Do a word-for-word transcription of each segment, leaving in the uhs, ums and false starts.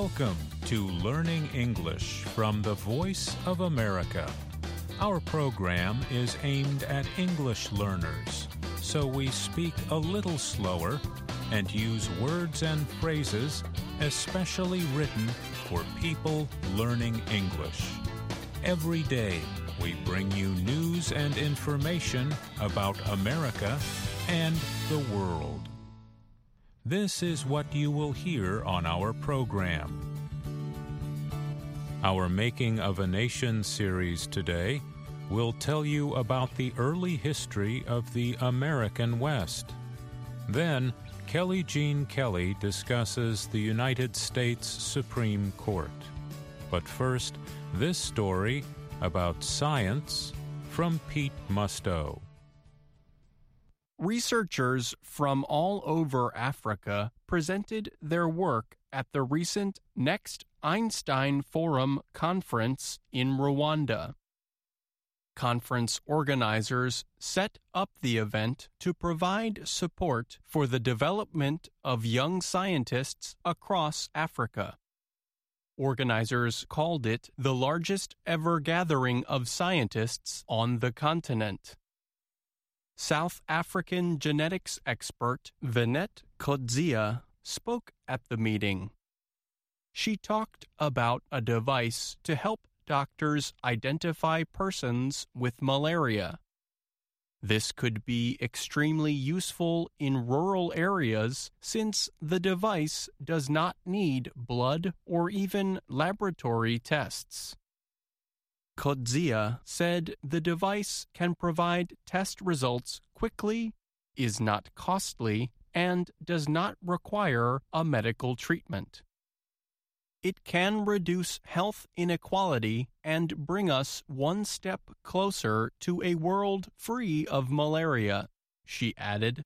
Welcome to Learning English from the Voice of America. Our program is aimed at English learners, so we speak a little slower and use words and phrases especially written for people learning English. Every day, we bring you news and information about America and the world. This is what you will hear on our program. Our Making of a Nation series today will tell you about the early history of the American West. Then, Kelly Jean Kelly discusses the United States Supreme Court. But first, this story about science from Pete Musto. Researchers from all over Africa presented their work at the recent Next Einstein Forum conference in Rwanda. Conference organizers set up the event to provide support for the development of young scientists across Africa. Organizers called it the largest ever gathering of scientists on the continent. South African genetics expert Vinette Coetzee spoke at the meeting. She talked about a device to help doctors identify persons with malaria. This could be extremely useful in rural areas since the device does not need blood or even laboratory tests. Coetzee said the device can provide test results quickly, is not costly, and does not require a medical treatment. It can reduce health inequality and bring us one step closer to a world free of malaria, she added.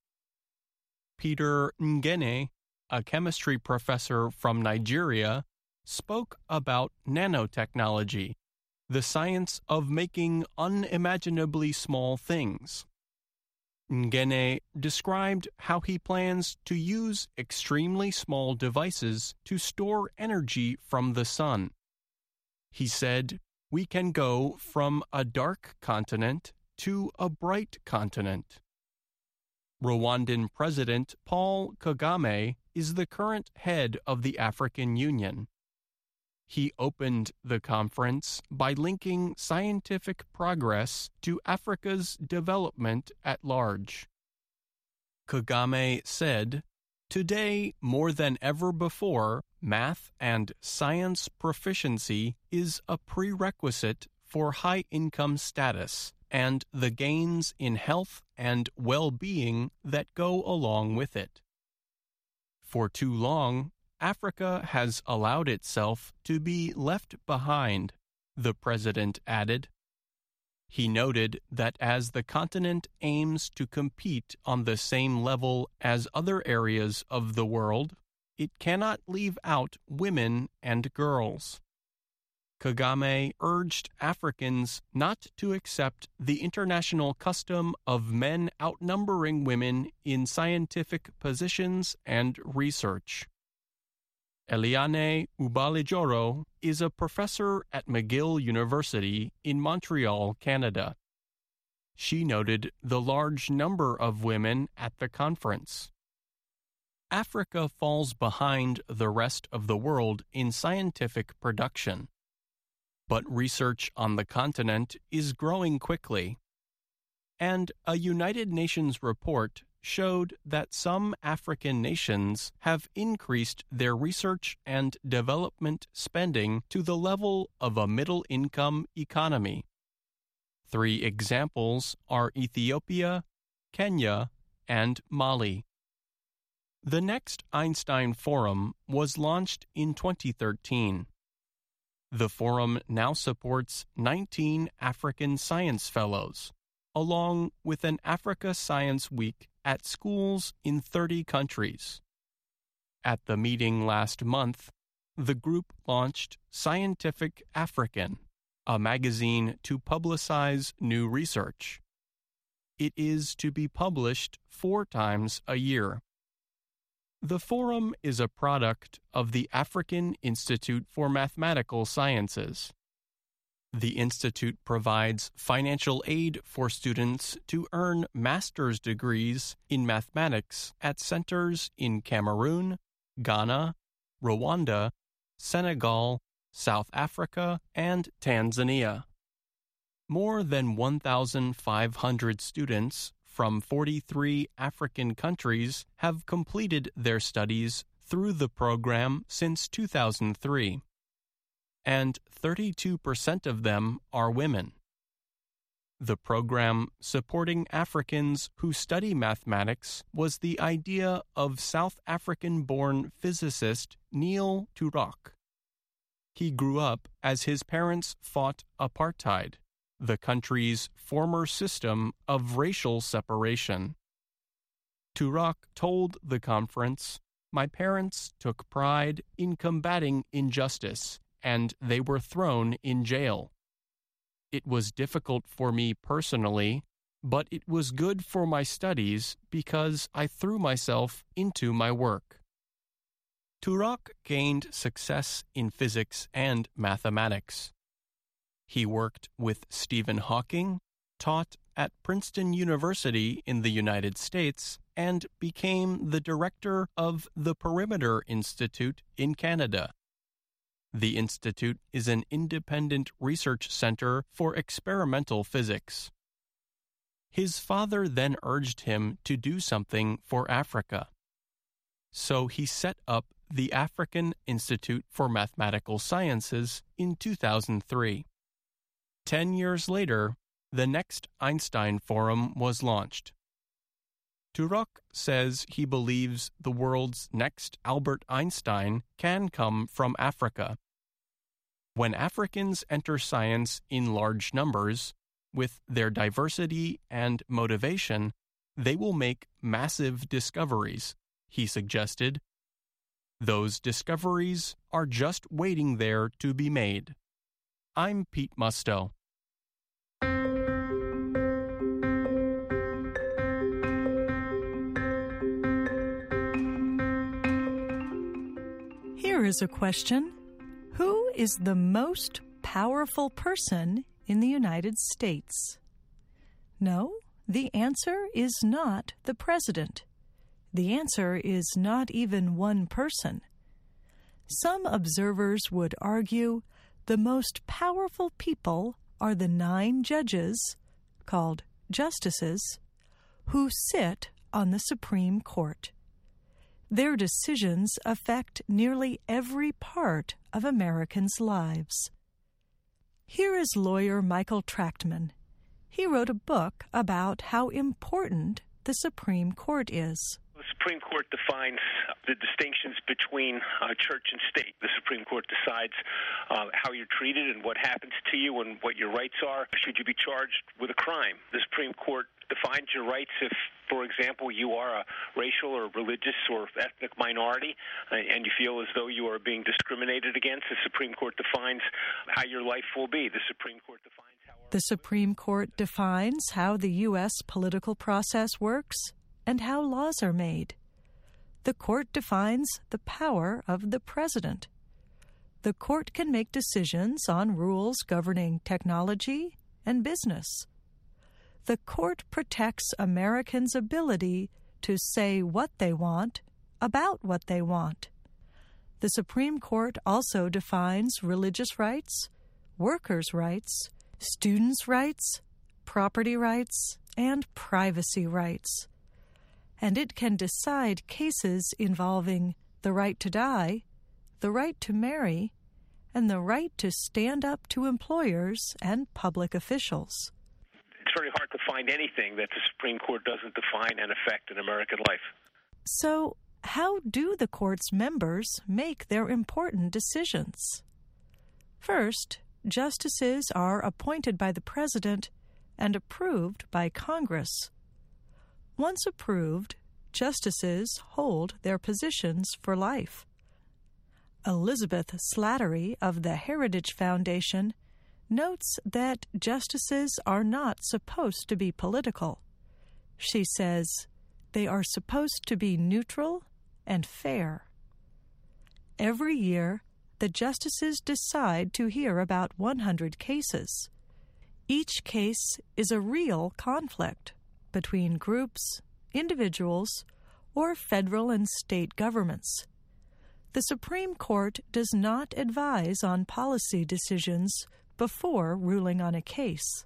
Peter Ngene, a chemistry professor from Nigeria, spoke about nanotechnology, the science of making unimaginably small things. Ngene described how he plans to use extremely small devices to store energy from the sun. He said, "We can go from a dark continent to a bright continent." Rwandan President Paul Kagame is the current head of the African Union. He opened the conference by linking scientific progress to Africa's development at large. Kagame said, "Today, more than ever before, math and science proficiency is a prerequisite for high-income status and the gains in health and well-being that go along with it. For too long, Africa has allowed itself to be left behind," the president added. He noted that as the continent aims to compete on the same level as other areas of the world, it cannot leave out women and girls. Kagame urged Africans not to accept the international custom of men outnumbering women in scientific positions and research. Eliane Ubalijoro is a professor at McGill University in Montreal, Canada. She noted the large number of women at the conference. Africa falls behind the rest of the world in scientific production, but research on the continent is growing quickly. And a United Nations report showed that some African nations have increased their research and development spending to the level of a middle-income economy. Three examples are Ethiopia, Kenya, and Mali. The Next Einstein Forum was launched in twenty thirteen. The forum now supports nineteen African Science Fellows, along with an Africa Science Week at schools in thirty countries. At the meeting last month, the group launched Scientific African, a magazine to publicize new research. It is to be published four times a year. The forum is a product of the African Institute for Mathematical Sciences. The institute provides financial aid for students to earn master's degrees in mathematics at centers in Cameroon, Ghana, Rwanda, Senegal, South Africa, and Tanzania. More than one thousand five hundred students from forty-three African countries have completed their studies through the program since two thousand three, and thirty-two percent of them are women. The program supporting Africans who study mathematics was the idea of South African-born physicist Neil Turok. He grew up as his parents fought apartheid, the country's former system of racial separation. Turok told the conference, "My parents took pride in combating injustice, and they were thrown in jail. It was difficult for me personally, but it was good for my studies because I threw myself into my work." Turok gained success in physics and mathematics. He worked with Stephen Hawking, taught at Princeton University in the United States, and became the director of the Perimeter Institute in Canada. The institute is an independent research center for experimental physics. His father then urged him to do something for Africa. So he set up the African Institute for Mathematical Sciences in two thousand three. Ten years later, the next Einstein Forum was launched. Turok says he believes the world's next Albert Einstein can come from Africa. When Africans enter science in large numbers, with their diversity and motivation, they will make massive discoveries, he suggested. Those discoveries are just waiting there to be made. I'm Pete Musto. Here is a question. Who is the most powerful person in the United States? No, the answer is not the president. The answer is not even one person. Some observers would argue the most powerful people are the nine judges, called justices, who sit on the Supreme Court. Their decisions affect nearly every part of Americans' lives. Here is lawyer Michael Trachtman. He wrote a book about how important the Supreme Court is. The Supreme Court defines the distinctions between uh, church and state. The Supreme Court decides uh, how you're treated and what happens to you and what your rights are should you be charged with a crime. The Supreme Court defines your rights if, for example, you are a racial or religious or ethnic minority uh, and you feel as though you are being discriminated against. The Supreme Court defines how your life will be. The Supreme Court defines how... Our... The Supreme Court defines how the U S political process works and how laws are made. The court defines the power of the president. The court can make decisions on rules governing technology and business. The court protects Americans' ability to say what they want about what they want. The Supreme Court also defines religious rights, workers' rights, students' rights, property rights, and privacy rights. And it can decide cases involving the right to die, the right to marry, and the right to stand up to employers and public officials. It's very hard to find anything that the Supreme Court doesn't define and affect in American life. So, how do the court's members make their important decisions? First, justices are appointed by the president and approved by Congress. Once approved, justices hold their positions for life. Elizabeth Slattery of the Heritage Foundation notes that justices are not supposed to be political. She says they are supposed to be neutral and fair. Every year, the justices decide to hear about one hundred cases. Each case is a real conflict between groups, individuals, or federal and state governments. The Supreme Court does not advise on policy decisions before ruling on a case.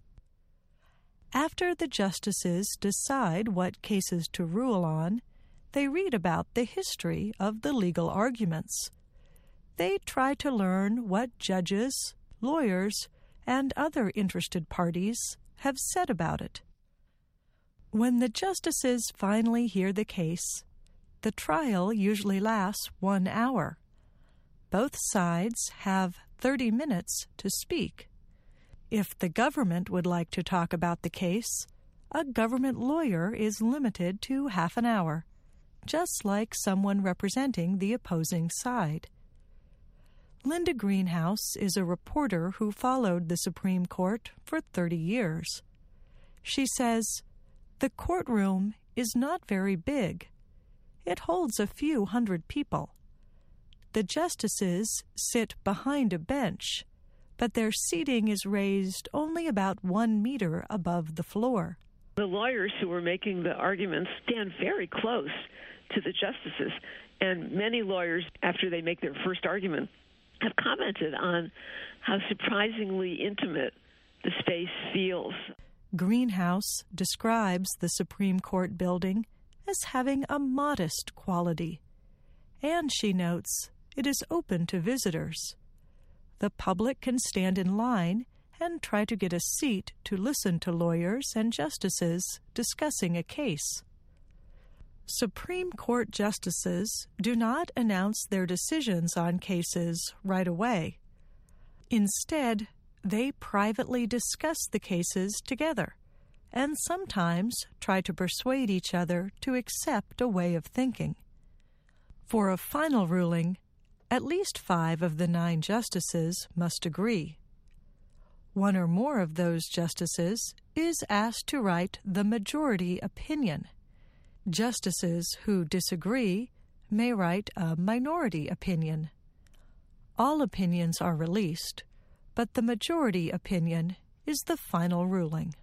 After the justices decide what cases to rule on, they read about the history of the legal arguments. They try to learn what judges, lawyers, and other interested parties have said about it. When the justices finally hear the case, the trial usually lasts one hour. Both sides have thirty minutes to speak. If the government would like to talk about the case, a government lawyer is limited to half an hour, just like someone representing the opposing side. Linda Greenhouse is a reporter who followed the Supreme Court for thirty years. She says, "The courtroom is not very big. It holds a few hundred people. The justices sit behind a bench, but their seating is raised only about one meter above the floor." The lawyers who were making the arguments stand very close to the justices, and many lawyers, after they make their first argument, have commented on how surprisingly intimate the space feels. Greenhouse describes the Supreme Court building as having a modest quality, and she notes it is open to visitors. The public can stand in line and try to get a seat to listen to lawyers and justices discussing a case. Supreme Court justices do not announce their decisions on cases right away. Instead, they privately discuss the cases together and sometimes try to persuade each other to accept a way of thinking. For a final ruling, at least five of the nine justices must agree. One or more of those justices is asked to write the majority opinion. Justices who disagree may write a minority opinion. All opinions are released, but the majority opinion is the final ruling.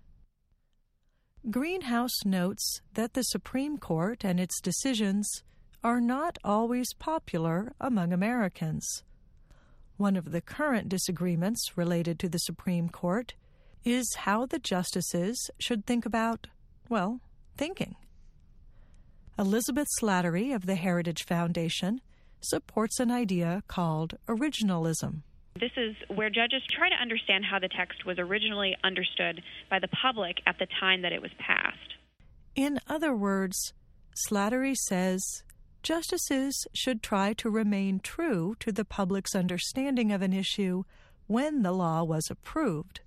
Greenhouse notes that the Supreme Court and its decisions are not always popular among Americans. One of the current disagreements related to the Supreme Court is how the justices should think about, well, thinking. Elizabeth Slattery of the Heritage Foundation supports an idea called originalism. This is where judges try to understand how the text was originally understood by the public at the time that it was passed. In other words, Slattery says justices should try to remain true to the public's understanding of an issue when the law was approved.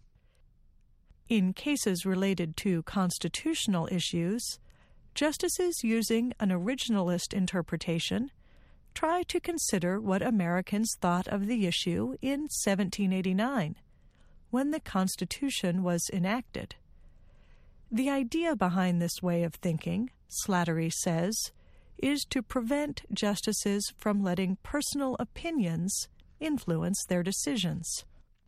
In cases related to constitutional issues, justices using an originalist interpretation try to consider what Americans thought of the issue in seventeen eighty-nine, when the Constitution was enacted. The idea behind this way of thinking, Slattery says, is to prevent justices from letting personal opinions influence their decisions.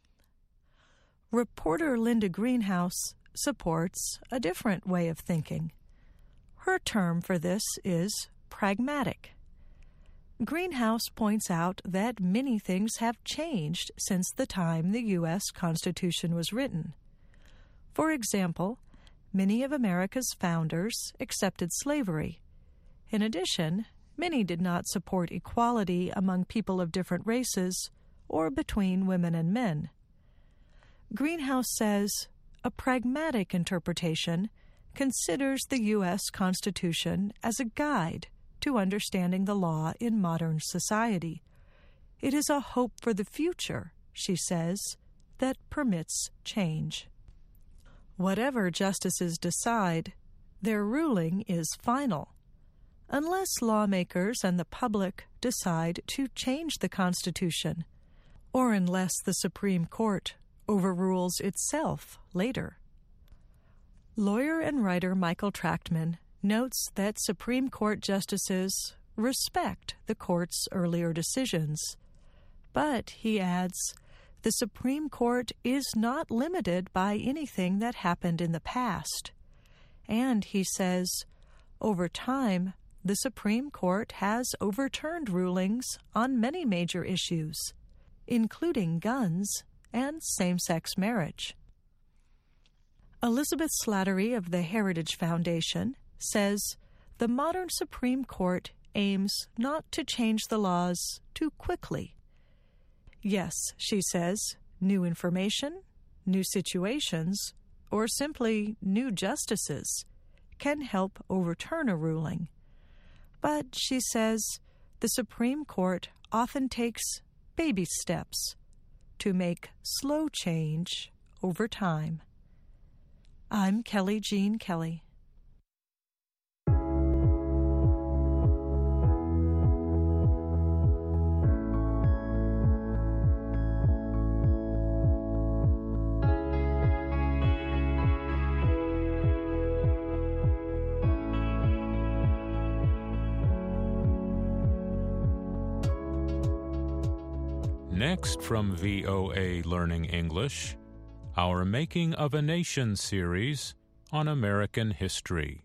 Reporter Linda Greenhouse supports a different way of thinking. Her term for this is pragmatic. Greenhouse points out that many things have changed since the time the U S Constitution was written. For example, many of America's founders accepted slavery. In addition, many did not support equality among people of different races or between women and men. Greenhouse says a pragmatic interpretation considers the U S Constitution as a guide to understanding the law in modern society. It is a hope for the future, she says, that permits change. Whatever justices decide, their ruling is final. Unless lawmakers and the public decide to change the Constitution, or unless the Supreme Court overrules itself later. Lawyer and writer Michael Trachtman notes that Supreme Court justices respect the court's earlier decisions. But, he adds, the Supreme Court is not limited by anything that happened in the past. And, he says, over time, the Supreme Court has overturned rulings on many major issues, including guns and same-sex marriage. Elizabeth Slattery of the Heritage Foundation says the modern Supreme Court aims not to change the laws too quickly. Yes, she says, new information, new situations, or simply new justices can help overturn a ruling. But, she says, the Supreme Court often takes baby steps to make slow change over time. I'm Kelly Jean Kelly. Next from V O A Learning English, our Making of a Nation series on American history.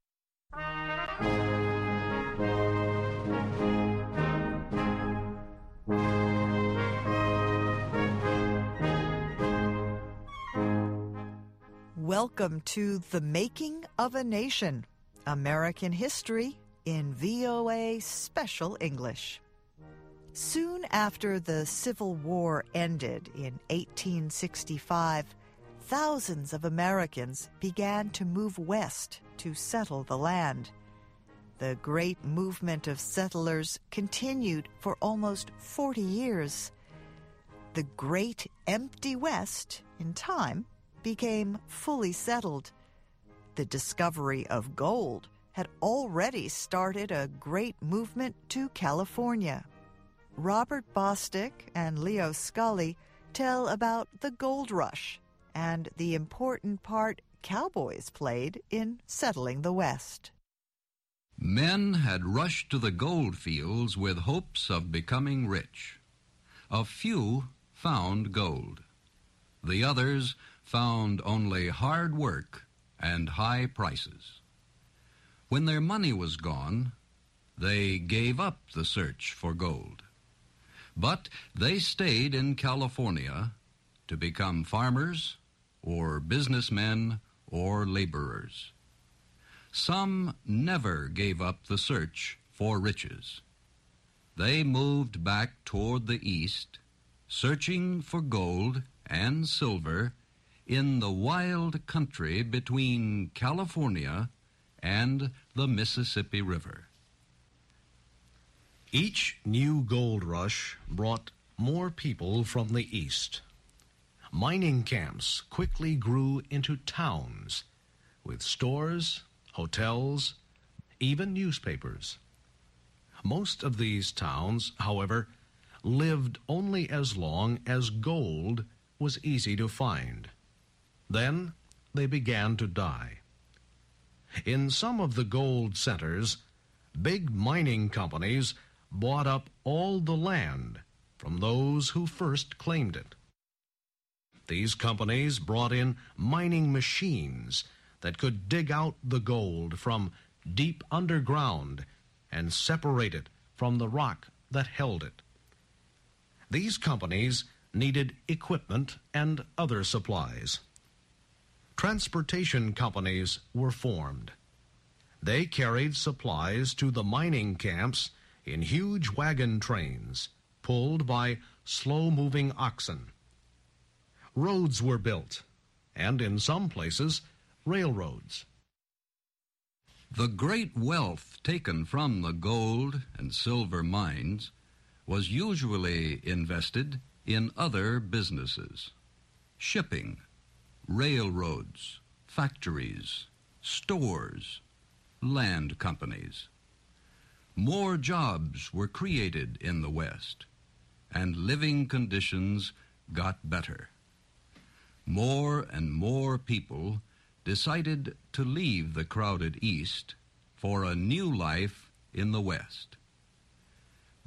Welcome to The Making of a Nation, American history in V O A Special English. Soon after the Civil War ended in eighteen sixty-five, thousands of Americans began to move west to settle the land. The great movement of settlers continued for almost forty years. The Great Empty West, in time, became fully settled. The discovery of gold had already started a great movement to California. Robert Bostick and Leo Scully tell about the gold rush and the important part cowboys played in settling the West. Men had rushed to the gold fields with hopes of becoming rich. A few found gold. The others found only hard work and high prices. When their money was gone, they gave up the search for gold. But they stayed in California to become farmers or businessmen or laborers. Some never gave up the search for riches. They moved back toward the east, searching for gold and silver in the wild country between California and the Mississippi River. Each new gold rush brought more people from the east. Mining camps quickly grew into towns with stores, hotels, even newspapers. Most of these towns, however, lived only as long as gold was easy to find. Then they began to die. In some of the gold centers, big mining companies bought up all the land from those who first claimed it. These companies brought in mining machines that could dig out the gold from deep underground and separate it from the rock that held it. These companies needed equipment and other supplies. Transportation companies were formed. They carried supplies to the mining camps in huge wagon trains, pulled by slow-moving oxen. Roads were built, and in some places, railroads. The great wealth taken from the gold and silver mines was usually invested in other businesses: shipping, railroads, factories, stores, land companies. More jobs were created in the West, and living conditions got better. More and more people decided to leave the crowded East for a new life in the West.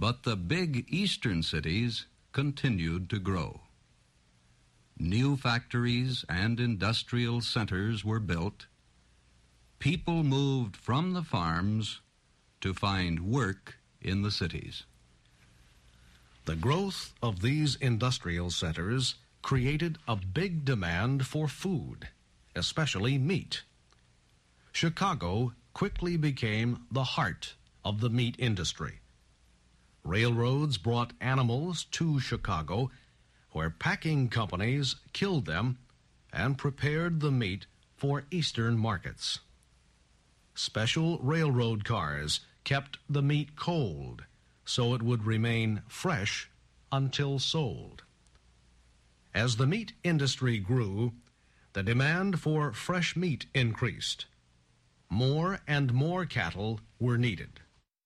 But the big eastern cities continued to grow. New factories and industrial centers were built. People moved from the farms to find work in the cities. The growth of these industrial centers created a big demand for food, especially meat. Chicago quickly became the heart of the meat industry. Railroads brought animals to Chicago, where packing companies killed them and prepared the meat for eastern markets. Special railroad cars kept the meat cold so it would remain fresh until sold. As the meat industry grew, the demand for fresh meat increased. More and more cattle were needed.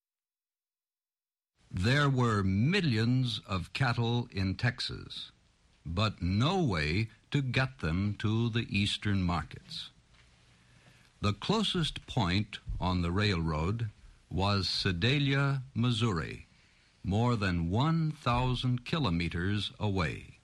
There were millions of cattle in Texas, but no way to get them to the eastern markets. The closest point on the railroad was Sedalia, Missouri, more than one thousand kilometers away.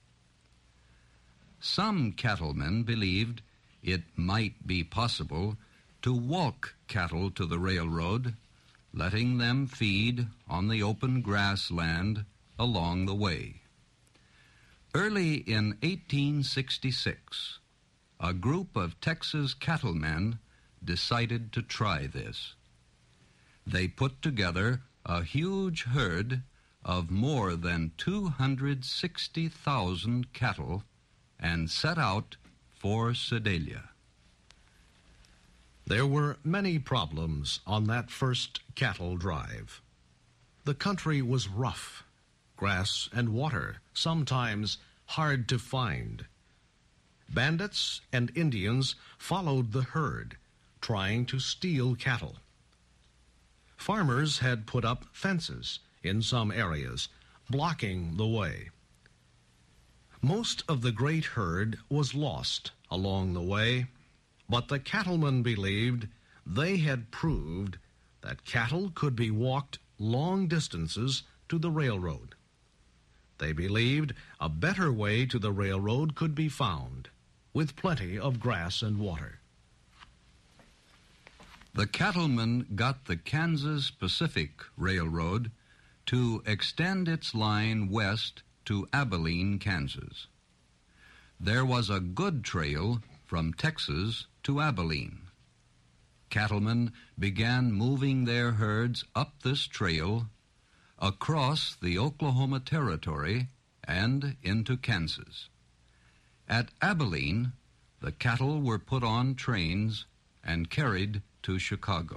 Some cattlemen believed it might be possible to walk cattle to the railroad, letting them feed on the open grassland along the way. Early in eighteen sixty-six, a group of Texas cattlemen decided to try this. They put together a huge herd of more than two hundred sixty thousand cattle and set out for Sedalia. There were many problems on that first cattle drive. The country was rough, grass and water sometimes hard to find. Bandits and Indians followed the herd, trying to steal cattle. Farmers had put up fences in some areas, blocking the way. Most of the great herd was lost along the way, but the cattlemen believed they had proved that cattle could be walked long distances to the railroad. They believed a better way to the railroad could be found, with plenty of grass and water. The cattlemen got the Kansas Pacific Railroad to extend its line west to Abilene, Kansas. There was a good trail from Texas to Abilene. Cattlemen began moving their herds up this trail across the Oklahoma Territory and into Kansas. At Abilene, the cattle were put on trains and carried to Chicago.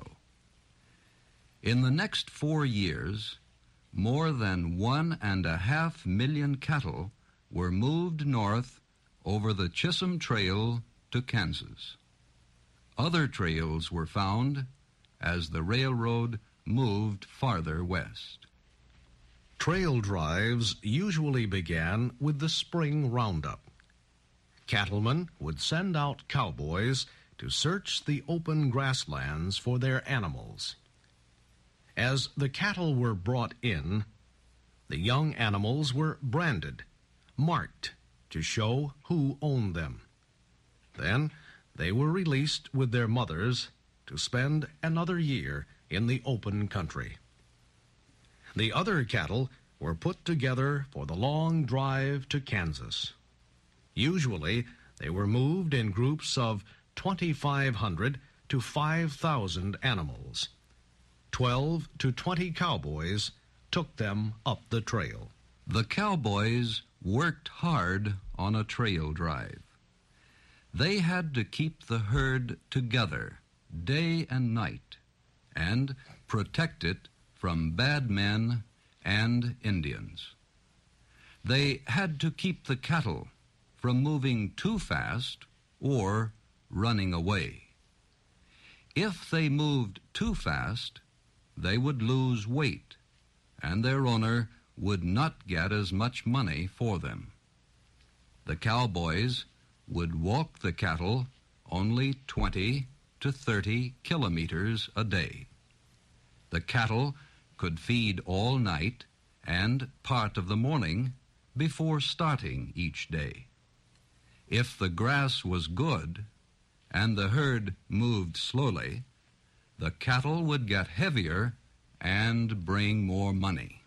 In the next four years, more than one and a half million cattle were moved north over the Chisholm Trail to Kansas. Other trails were found as the railroad moved farther west. Trail drives usually began with the spring roundup. Cattlemen would send out cowboys to search the open grasslands for their animals. As the cattle were brought in, the young animals were branded, marked to show who owned them. Then they were released with their mothers to spend another year in the open country. The other cattle were put together for the long drive to Kansas. Usually, they were moved in groups of twenty-five hundred to five thousand animals. Twelve to twenty cowboys took them up the trail. The cowboys worked hard on a trail drive. They had to keep the herd together day and night and protect it from bad men and Indians. They had to keep the cattle from moving too fast or running away. If they moved too fast, they would lose weight, and their owner would not get as much money for them. The cowboys would walk the cattle only twenty to thirty kilometers a day. The cattle could feed all night and part of the morning before starting each day. If the grass was good and the herd moved slowly, the cattle would get heavier and bring more money.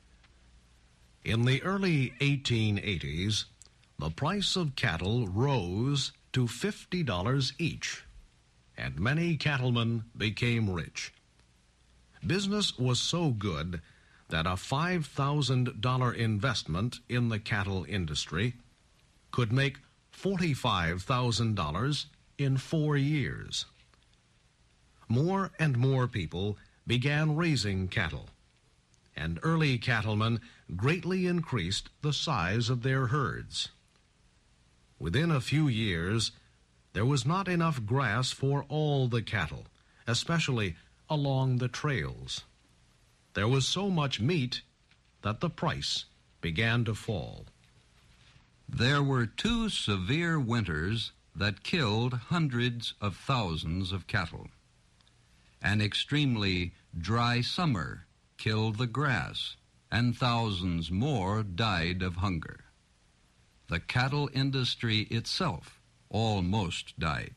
In the early eighteen eighties, the price of cattle rose to fifty dollars each, and many cattlemen became rich. Business was so good that a five thousand dollars investment in the cattle industry could make forty-five thousand dollars in four years. More and more people began raising cattle, and early cattlemen greatly increased the size of their herds. Within a few years, there was not enough grass for all the cattle, especially along the trails. There was so much meat that the price began to fall. There were two severe winters that killed hundreds of thousands of cattle. An extremely dry summer killed the grass, and thousands more died of hunger. The cattle industry itself almost died.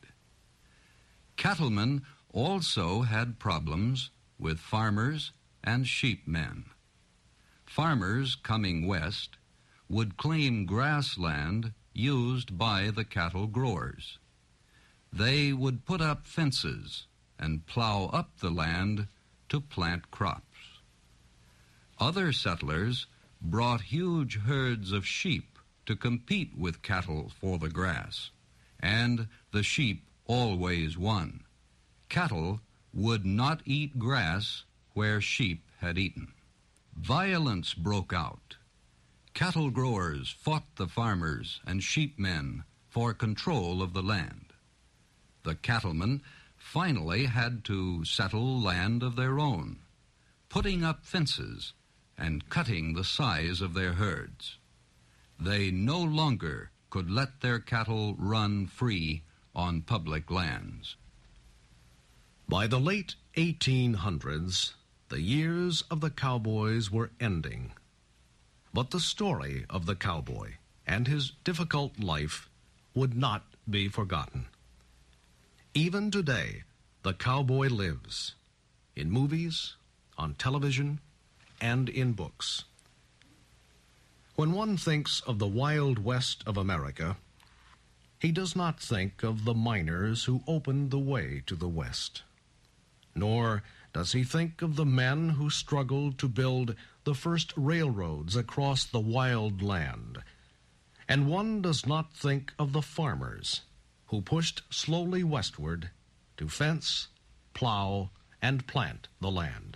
Cattlemen also had problems with farmers and sheepmen. Farmers coming west would claim grassland used by the cattle growers. They would put up fences and plow up the land to plant crops. Other settlers brought huge herds of sheep to compete with cattle for the grass, and the sheep always won. Cattle would not eat grass where sheep had eaten. Violence broke out. Cattle growers fought the farmers and sheepmen for control of the land. The cattlemen finally had to settle land of their own, putting up fences and cutting the size of their herds. They no longer could let their cattle run free on public lands. By the late eighteen hundreds, the years of the cowboys were ending. But the story of the cowboy and his difficult life would not be forgotten. Even today, the cowboy lives in movies, on television, and in books. When one thinks of the Wild West of America, he does not think of the miners who opened the way to the West. Nor does he think of the men who struggled to build the first railroads across the wild land. And one does not think of the farmers who pushed slowly westward to fence, plow, and plant the land.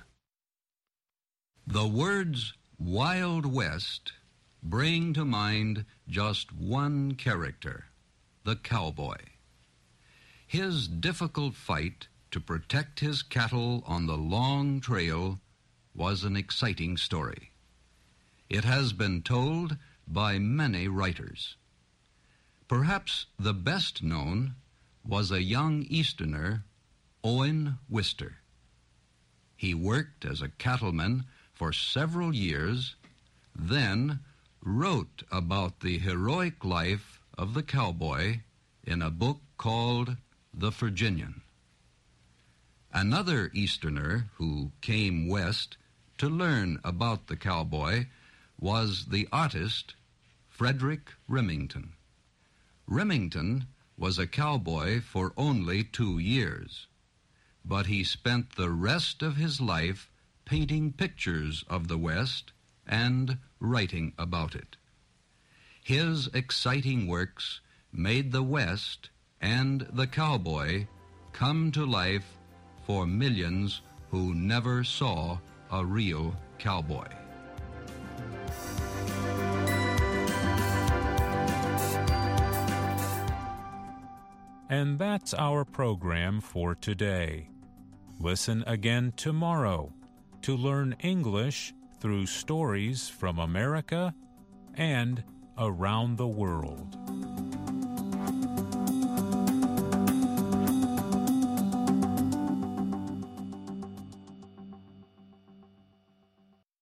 The words Wild West bring to mind just one character, the cowboy. His difficult fight to protect his cattle on the long trail was an exciting story. It has been told by many writers. Perhaps the best known was a young Easterner, Owen Wister. He worked as a cattleman for several years, then wrote about the heroic life of the cowboy in a book called The Virginian. Another Easterner who came west to learn about the cowboy was the artist Frederick Remington. Remington was a cowboy for only two years, but he spent the rest of his life painting pictures of the West and writing about it. His exciting works made the West and the cowboy come to life for millions who never saw a real cowboy. And that's our program for today. Listen again tomorrow to learn English through stories from America and around the world.